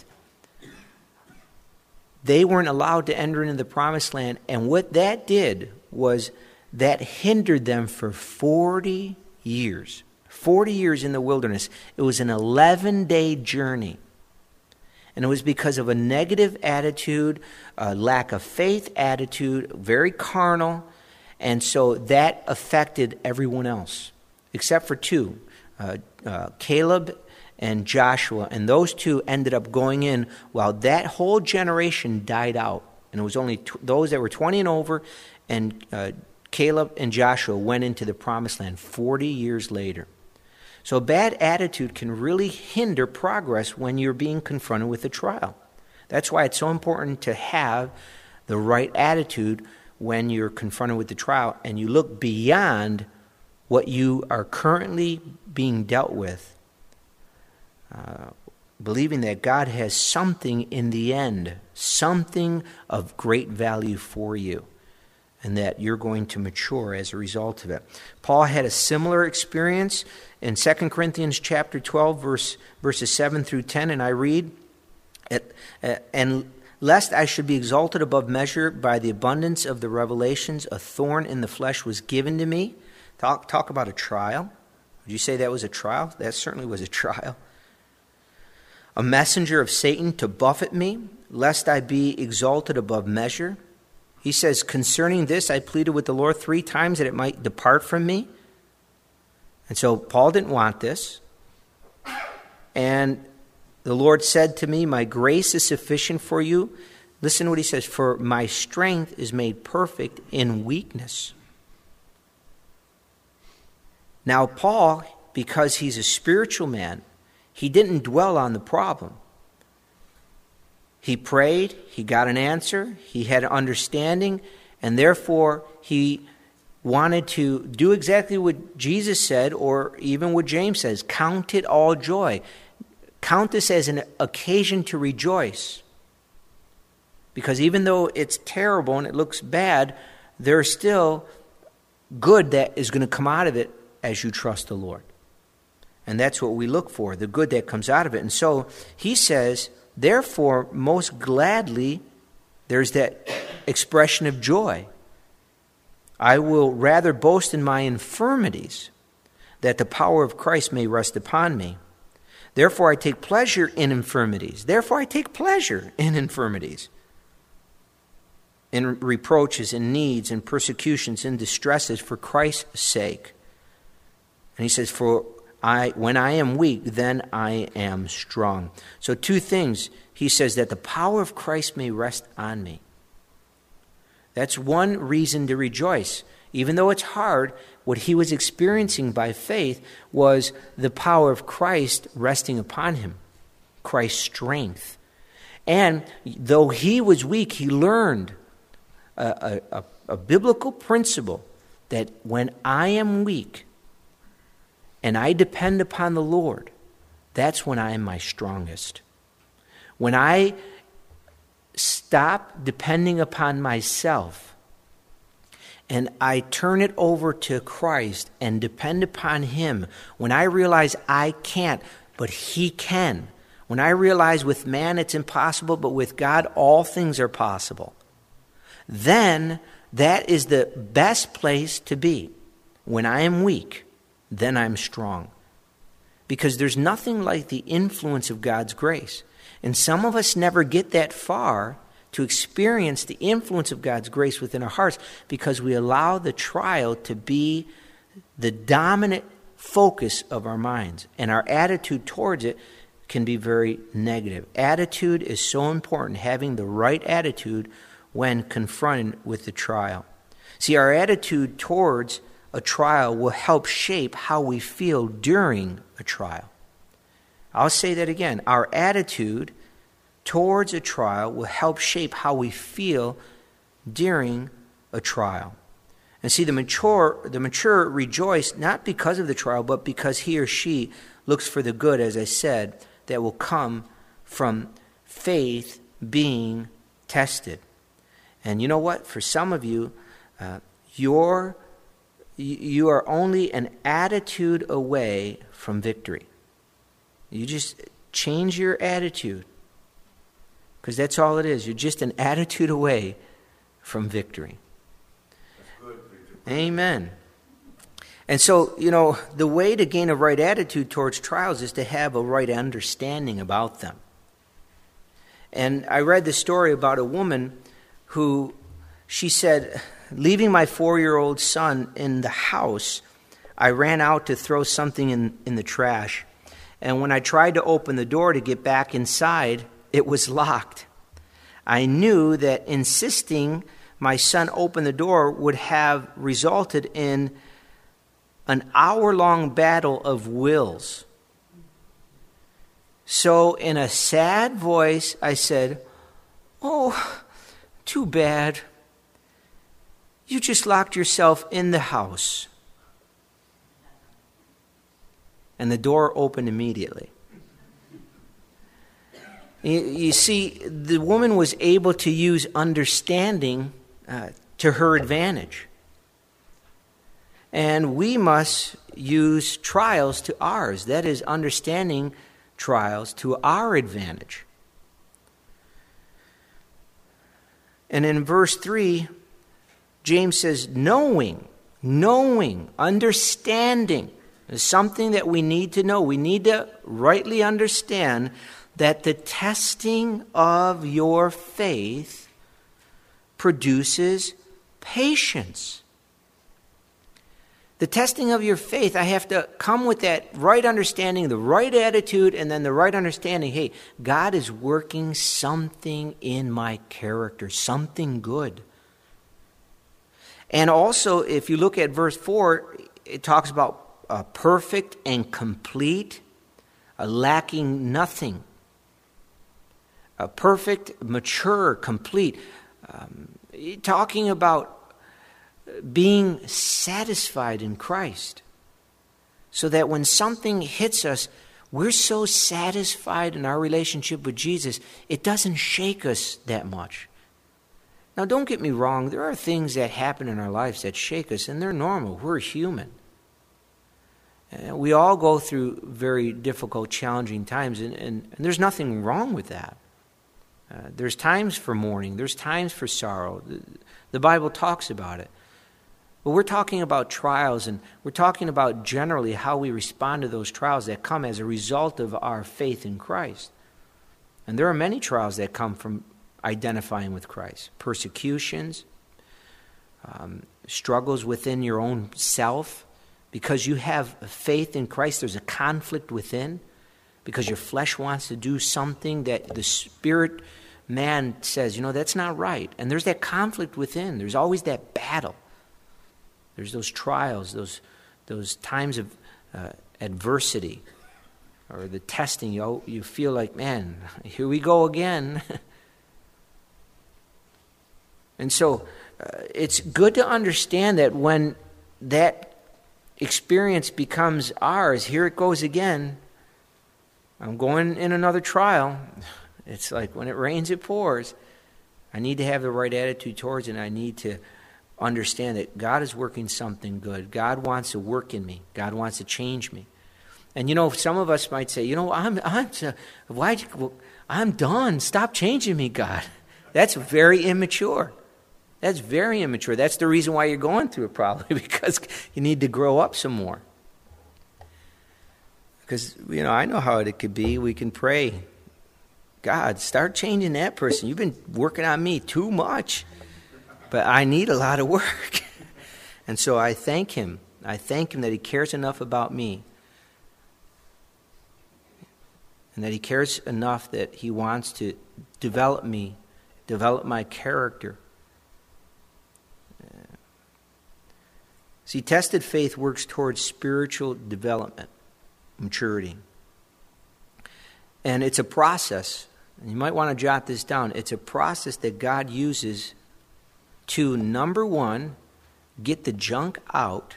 they weren't allowed to enter into the promised land. And what that did was that hindered them for 40 years. 40 years in the wilderness. It was an 11-day journey. And it was because of a negative attitude, a lack of faith attitude, very carnal. And so that affected everyone else, except for two, Caleb and Joshua. And those two ended up going in while that whole generation died out. And it was only those that were 20 and over, and Caleb and Joshua went into the promised land 40 years later. So a bad attitude can really hinder progress when you're being confronted with a trial. That's why it's so important to have the right attitude when you're confronted with the trial and you look beyond what you are currently being dealt with, believing that God has something in the end, something of great value for you, and that you're going to mature as a result of it. Paul had a similar experience in 2 Corinthians chapter 12, verses 7 through 10, and I read, "And lest I should be exalted above measure by the abundance of the revelations, a thorn in the flesh was given to me." Talk about a trial. Would you say that was a trial? That certainly was a trial. "A messenger of Satan to buffet me, lest I be exalted above measure." He says, "Concerning this I pleaded with the Lord 3 times that it might depart from me." And so Paul didn't want this. "And the Lord said to me, my grace is sufficient for you." Listen to what he says, "For my strength is made perfect in weakness." Now Paul, because he's a spiritual man, he didn't dwell on the problem. He prayed, he got an answer, he had an understanding, and therefore he wanted to do exactly what Jesus said, or even what James says, count it all joy. Count this as an occasion to rejoice. Because even though it's terrible and it looks bad, there's still good that is going to come out of it as you trust the Lord. And that's what we look for, the good that comes out of it. And so he says, therefore, most gladly, there's that expression of joy. "I will rather boast in my infirmities, that the power of Christ may rest upon me. Therefore, I take pleasure in infirmities." Therefore, I take pleasure in infirmities, in reproaches, in needs, in persecutions, in distresses for Christ's sake. And he says, when I am weak, then I am strong. So 2 things. He says that the power of Christ may rest on me. That's one reason to rejoice. Even though it's hard, what he was experiencing by faith was the power of Christ resting upon him, Christ's strength. And though he was weak, he learned a biblical principle that when I am weak and I depend upon the Lord, that's when I am my strongest. When I stop depending upon myself and I turn it over to Christ and depend upon Him, when I realize I can't, but He can, when I realize with man it's impossible, but with God all things are possible, then that is the best place to be. When I am weak, then I'm strong. Because there's nothing like the influence of God's grace. And some of us never get that far to experience the influence of God's grace within our hearts because we allow the trial to be the dominant focus of our minds. And our attitude towards it can be very negative. Attitude is so important, having the right attitude when confronted with the trial. See, our attitude towards a trial will help shape how we feel during a trial. I'll say that again. Our attitude towards a trial will help shape how we feel during a trial. And see, the mature rejoice not because of the trial, but because he or she looks for the good, as I said, that will come from faith being tested. And you know what? For some of you, you are only an attitude away from victory. You just change your attitude, because that's all it is. You're just an attitude away from victory. That's good. Amen. And so, the way to gain a right attitude towards trials is to have a right understanding about them. And I read the story about a woman who, she said, leaving my 4-year-old son in the house, I ran out to throw something in the trash. And when I tried to open the door to get back inside, it was locked. I knew that insisting my son open the door would have resulted in an hour-long battle of wills. So in a sad voice, I said, "Oh, too bad. You just locked yourself in the house." And the door opened immediately. You see, the woman was able to use understanding to her advantage. And we must use trials to ours. That is, understanding trials to our advantage. And in verse 3, James says, knowing, understanding is something that we need to know. We need to rightly understand that the testing of your faith produces patience. The testing of your faith, I have to come with that right understanding, the right attitude, and then the right understanding. Hey, God is working something in my character, something good. And also, if you look at verse 4, it talks about perfect and complete, lacking nothing. Perfect, mature, complete. Talking about being satisfied in Christ, so that when something hits us, we're so satisfied in our relationship with Jesus, it doesn't shake us that much. Now, don't get me wrong, there are things that happen in our lives that shake us, and they're normal. We're human. We all go through very difficult, challenging times, and there's nothing wrong with that. There's times for mourning. There's times for sorrow. The Bible talks about it. But we're talking about trials, and we're talking about generally how we respond to those trials that come as a result of our faith in Christ. And there are many trials that come from identifying with Christ. Persecutions, struggles within your own self. Because you have faith in Christ, there's a conflict within. Because your flesh wants to do something that the spirit man says, that's not right. And there's that conflict within. There's always that battle. There's those trials, those times of adversity, or the testing. You feel like, man, here we go again. And so it's good to understand that when that experience becomes ours, here it goes again. I'm going in another trial. It's like when it rains, it pours. I need to have the right attitude towards it, and I need to understand that God is working something good. God wants to work in me. God wants to change me. And some of us might say, I'm done. Stop changing me, God. That's very immature. That's very immature. That's the reason why you're going through it, probably, because you need to grow up some more. Because, I know how it could be. We can pray, God, start changing that person. You've been working on me too much. But I need a lot of work. And so I thank him. I thank him that he cares enough about me. And that he cares enough that he wants to develop me, develop my character. See, tested faith works towards spiritual development, maturity. And it's a process. And you might want to jot this down. It's a process that God uses to, number one, get the junk out.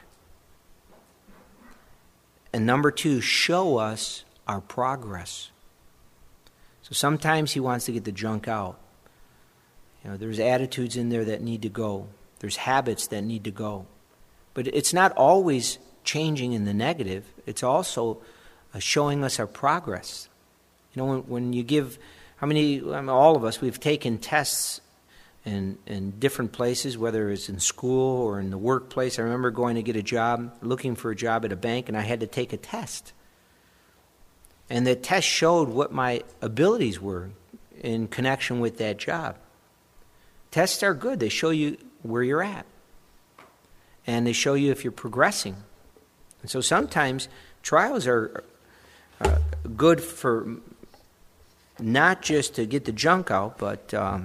And number two, show us our progress. So sometimes he wants to get the junk out. There's attitudes in there that need to go. There's habits that need to go. But it's not always changing in the negative. It's also showing us our progress. When you give, all of us, we've taken tests in different places, whether it's in school or in the workplace. I remember going to get a job, looking for a job at a bank, and I had to take a test. And the test showed what my abilities were in connection with that job. Tests are good. They show you where you're at. And they show you if you're progressing. And so sometimes trials are good for not just to get the junk out, but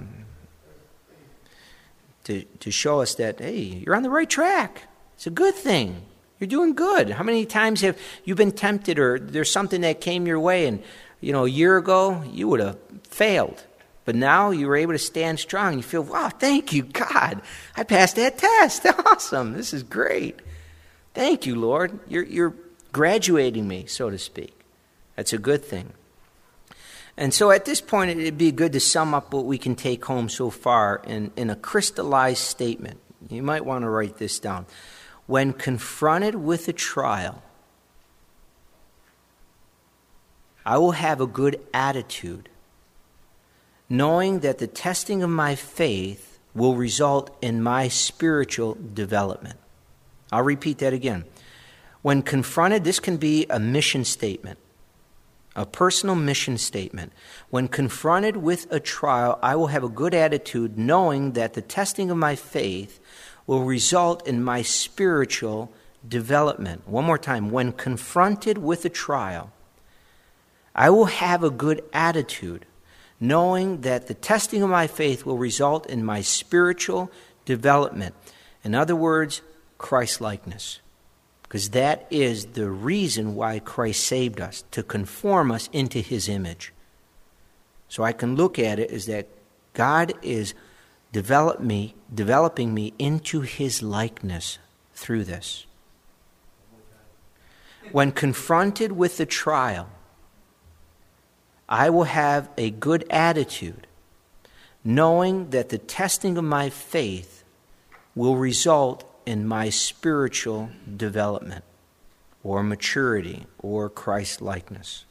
to show us that, hey, you're on the right track. It's a good thing. You're doing good. How many times have you been tempted, or there's something that came your way and, a year ago you would have failed. But now you were able to stand strong. You feel, wow, thank you, God. I passed that test. Awesome. This is great. Thank you, Lord. You're graduating me, so to speak. That's a good thing. And so at this point, it'd be good to sum up what we can take home so far in a crystallized statement. You might want to write this down. When confronted with a trial, I will have a good attitude, knowing that the testing of my faith will result in my spiritual development. I'll repeat that again. When confronted, this can be a mission statement, a personal mission statement. When confronted with a trial, I will have a good attitude, knowing that the testing of my faith will result in my spiritual development. One more time. When confronted with a trial, I will have a good attitude, knowing that the testing of my faith will result in my spiritual development. In other words, Christ-likeness. Because that is the reason why Christ saved us, to conform us into his image. So I can look at it as that God is developing me into his likeness through this. When confronted with the trial, I will have a good attitude, knowing that the testing of my faith will result in my spiritual development or maturity or Christ-likeness.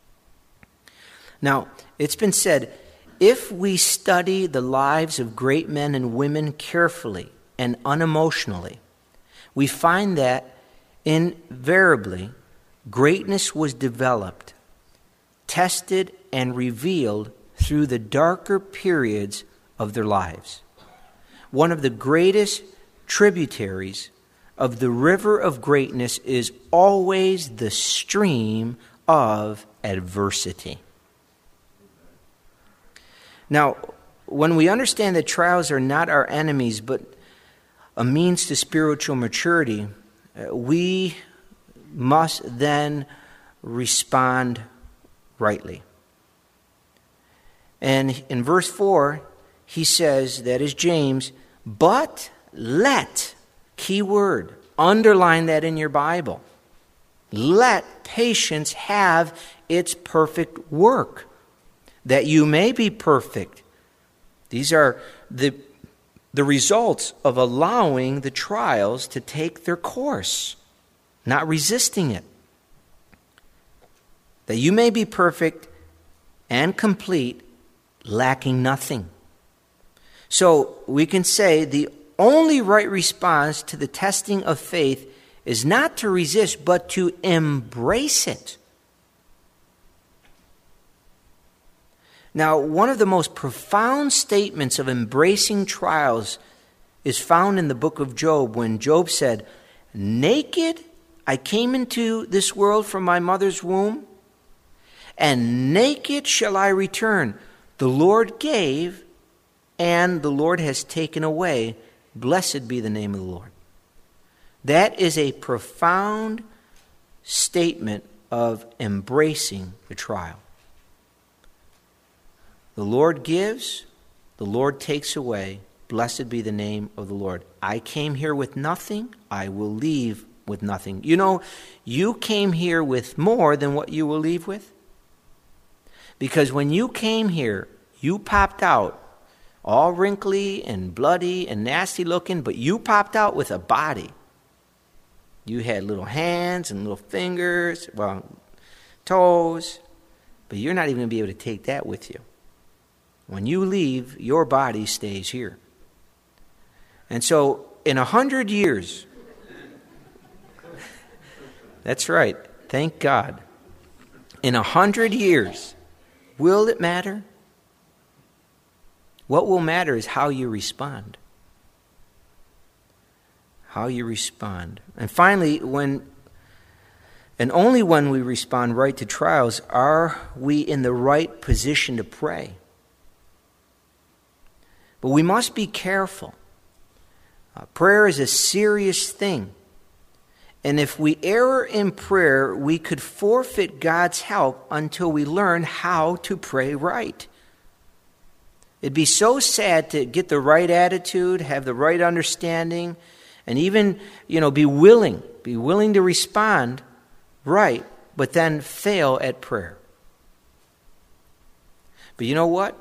Now, it's been said, if we study the lives of great men and women carefully and unemotionally, we find that invariably greatness was developed, tested, and revealed through the darker periods of their lives. One of the greatest tributaries of the river of greatness is always the stream of adversity. Now, when we understand that trials are not our enemies, but a means to spiritual maturity, we must then respond rightly. And in verse 4, he says, that is James, but let, key word, underline that in your Bible. Let patience have its perfect work, that you may be perfect. These are the the results of allowing the trials to take their course, not resisting it. That you may be perfect and complete, lacking nothing. So we can say the only right response to the testing of faith is not to resist, but to embrace it. Now, one of the most profound statements of embracing trials is found in the book of Job, when Job said, "Naked I came into this world from my mother's womb, and naked shall I return. The Lord gave, and the Lord has taken away. Blessed be the name of the Lord." That is a profound statement of embracing the trial. The Lord gives, the Lord takes away. Blessed be the name of the Lord. I came here with nothing, I will leave with nothing. You know, you came here with more than what you will leave with. Because when you came here, you popped out all wrinkly and bloody and nasty looking, but you popped out with a body. You had little hands and little fingers, well, toes, but you're not even going to be able to take that with you. When you leave, your body stays here. And so, in 100 years, that's right, thank God. In 100 years, will it matter? What will matter is how you respond. How you respond. And finally, when and only when we respond right to trials are we in the right position to pray. But we must be careful. Prayer is a serious thing. And if we err in prayer, we could forfeit God's help until we learn how to pray right. It'd be so sad to get the right attitude, have the right understanding, and even, be willing to respond right, but then fail at prayer. But you know what?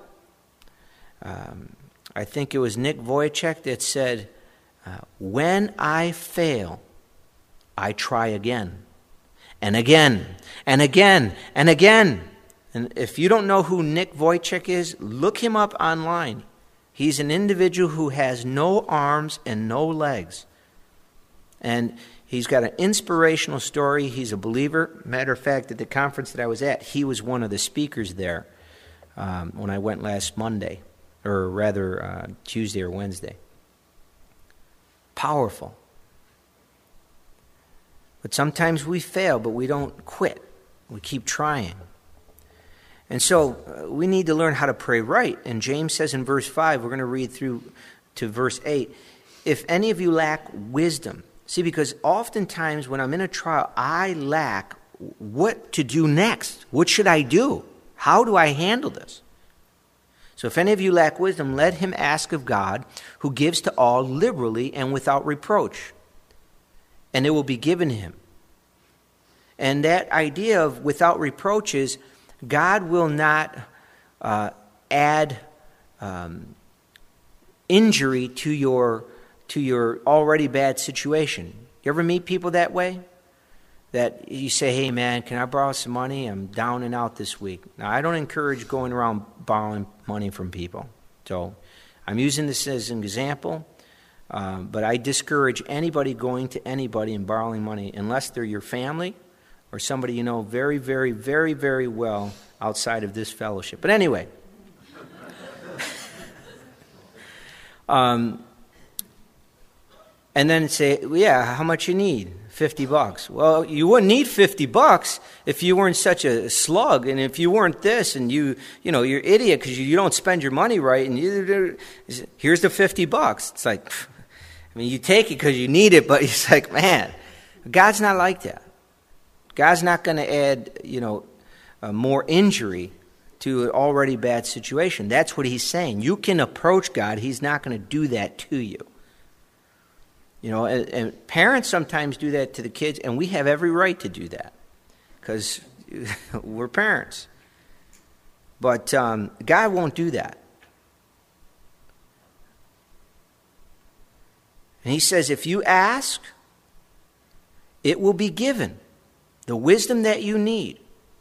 I think it was Nick Vujicic that said, when I fail, I try again, and again, and again, and again. And if you don't know who Nick Vujicic is, look him up online. He's an individual who has no arms and no legs. And he's got an inspirational story. He's a believer. Matter of fact, at the conference that I was at, he was one of the speakers there when I went last Monday, or rather Tuesday or Wednesday. Powerful. But sometimes we fail, but we don't quit. We keep trying. And so we need to learn how to pray right. And James says in verse 5, we're going to read through to verse 8, if any of you lack wisdom. See, because oftentimes when I'm in a trial, I lack what to do next. What should I do? How do I handle this? So if any of you lack wisdom, let him ask of God, who gives to all liberally and without reproach, and it will be given him. And that idea of without reproach is God will not add injury to your already bad situation. You ever meet people that way? That you say, hey man, can I borrow some money? I'm down and out this week. Now, I don't encourage going around borrowing money from people. So I'm using this as an example, but I discourage anybody going to anybody and borrowing money unless they're your family or somebody you know very, very, very, very well outside of this fellowship. But anyway. And then say, yeah, how much you need? $50. Well, you wouldn't need $50 if you weren't such a slug, and if you weren't this, and you're idiot because you don't spend your money right, and here's the $50. It's like, you take it because you need it, but it's like, man, God's not like that. God's not going to add, more injury to an already bad situation. That's what he's saying. You can approach God. He's not going to do that to you. And parents sometimes do that to the kids, and we have every right to do that because we're parents. But God won't do that. And he says, if you ask, it will be given. The wisdom that you need.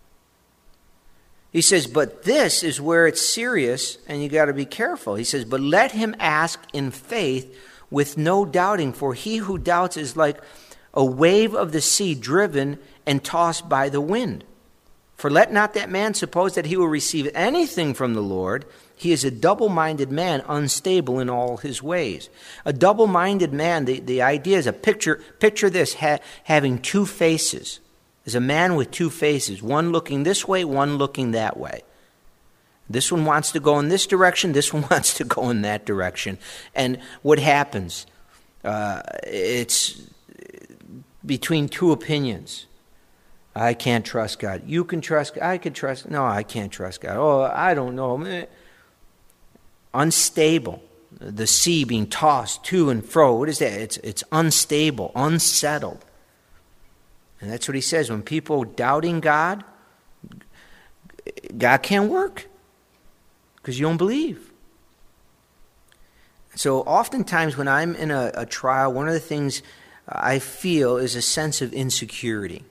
He says, but this is where it's serious and you got to be careful. He says, but let him ask in faith with no doubting, for he who doubts is like a wave of the sea driven and tossed by the wind. For let not that man suppose that he will receive anything from the Lord. He is a double-minded man, unstable in all his ways. A double-minded man, the idea is picture this, having two faces. There's a man with two faces, one looking this way, one looking that way. This one wants to go in this direction, this one wants to go in that direction. And what happens? It's between two opinions. I can't trust God. You can trust God. I can trust. No, I can't trust God. Oh, I don't know. Unstable. The sea being tossed to and fro. What is that? It's unstable, unsettled. And that's what he says. When people doubting God, God can't work because you don't believe. So oftentimes when I'm in a trial, one of the things I feel is a sense of insecurity.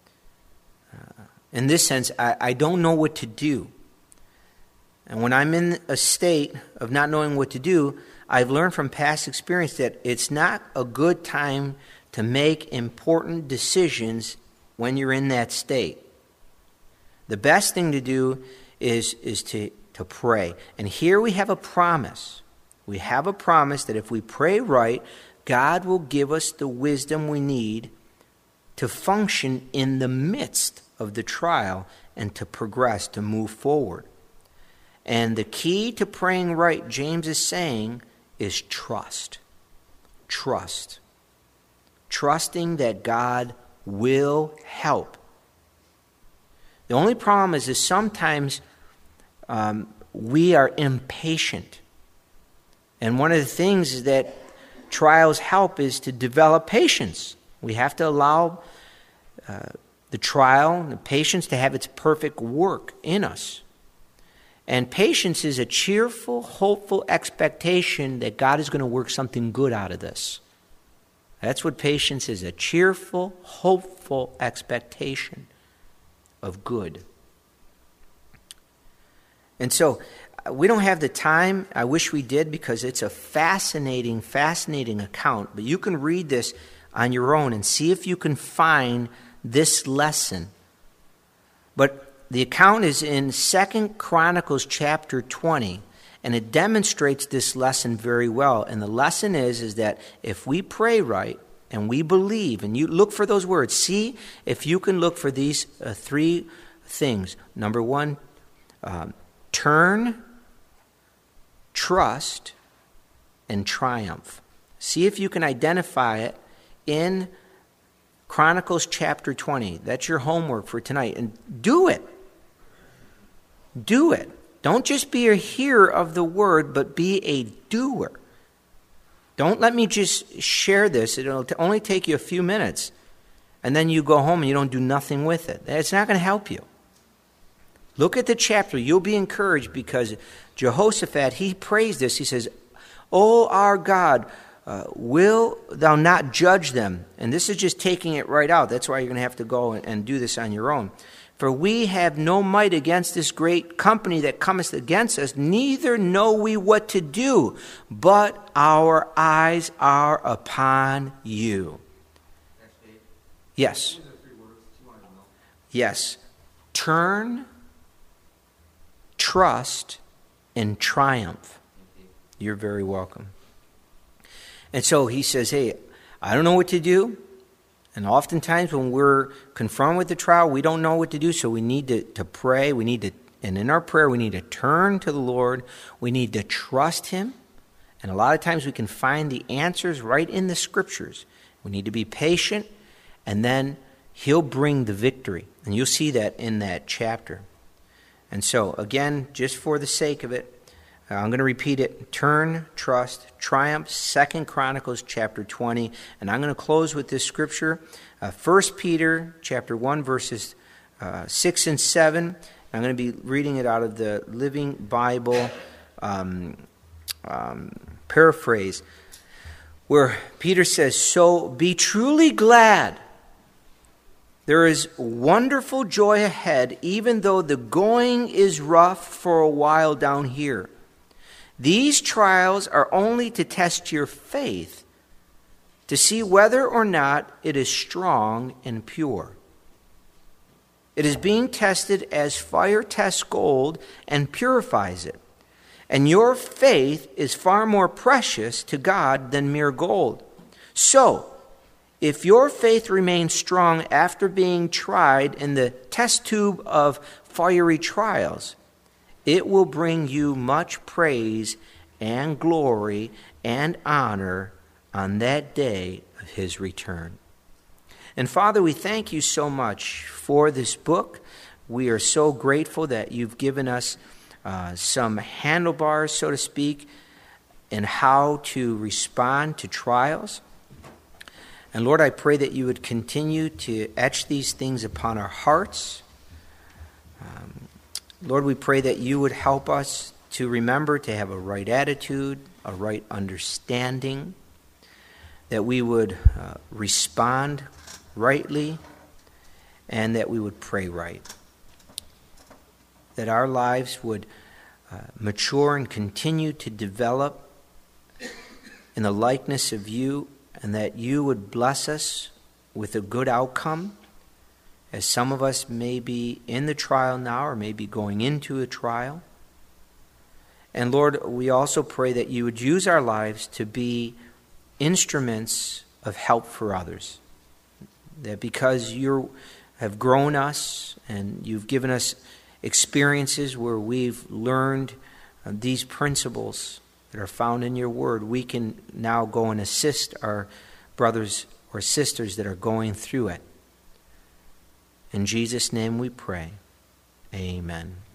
In this sense, I don't know what to do. And when I'm in a state of not knowing what to do, I've learned from past experience that it's not a good time to make important decisions when you're in that state. The best thing to do is to pray. And here we have a promise. We have a promise that if we pray right, God will give us the wisdom we need to function in the midst of the trial and to progress, to move forward. And the key to praying right, James is saying, is trust. Trust. Trusting that God will help. The only problem is sometimes we are impatient. And one of the things is that trials help is to develop patience. We have to allow the trial, the patience to have its perfect work in us. And patience is a cheerful, hopeful expectation that God is going to work something good out of this. That's what patience is, a cheerful, hopeful expectation of good. And so, we don't have the time. I wish we did because it's a fascinating, fascinating account. But you can read this on your own and see if you can find this lesson. But the account is in 2 Chronicles chapter 20, and it demonstrates this lesson very well. And the lesson is that if we pray right and we believe, and you look for those words, see if you can look for these three things. Number one, turn, trust, and triumph. See if you can identify it in Chronicles chapter 20. That's your homework for tonight. And do it. Do it. Don't just be a hearer of the word, but be a doer. Don't let me just share this. It'll only take you a few minutes. And then you go home and you don't do nothing with it. It's not going to help you. Look at the chapter. You'll be encouraged because Jehoshaphat, he prays this. He says, "O our God, will thou not judge them?" And this is just taking it right out. That's why you're going to have to go and do this on your own. "For we have no might against this great company that cometh against us, neither know we what to do, but our eyes are upon you." Yes. Yes. Turn, trust, and triumph. You're very welcome. And so he says, hey, I don't know what to do. And oftentimes when we're confronted with the trial, we don't know what to do. So we need to pray. And in our prayer, we need to turn to the Lord. We need to trust him. And a lot of times we can find the answers right in the scriptures. We need to be patient. And then he'll bring the victory. And you'll see that in that chapter. And so, again, just for the sake of it, I'm going to repeat it. Turn, trust, triumph, 2 Chronicles chapter 20. And I'm going to close with this scripture. 1 Peter chapter 1, verses 6 and 7. I'm going to be reading it out of the Living Bible paraphrase. where Peter says, "So be truly glad. There is wonderful joy ahead, even though the going is rough for a while down here. These trials are only to test your faith, to see whether or not it is strong and pure. It is being tested as fire tests gold and purifies it. And your faith is far more precious to God than mere gold. So, if your faith remains strong after being tried in the test tube of fiery trials, it will bring you much praise and glory and honor on that day of his return." And Father, we thank you so much for this book. We are so grateful that you've given us some handlebars, so to speak, in how to respond to trials. And Lord, I pray that you would continue to etch these things upon our hearts. Lord, we pray that you would help us to remember to have a right attitude, a right understanding, that we would respond rightly, and that we would pray right. That our lives would mature and continue to develop in the likeness of you, and that you would bless us with a good outcome, as some of us may be in the trial now or may be going into a trial. And Lord, we also pray that you would use our lives to be instruments of help for others. That because you have grown us and you've given us experiences where we've learned these principles that are found in your word, we can now go and assist our brothers or sisters that are going through it. In Jesus' name we pray. Amen.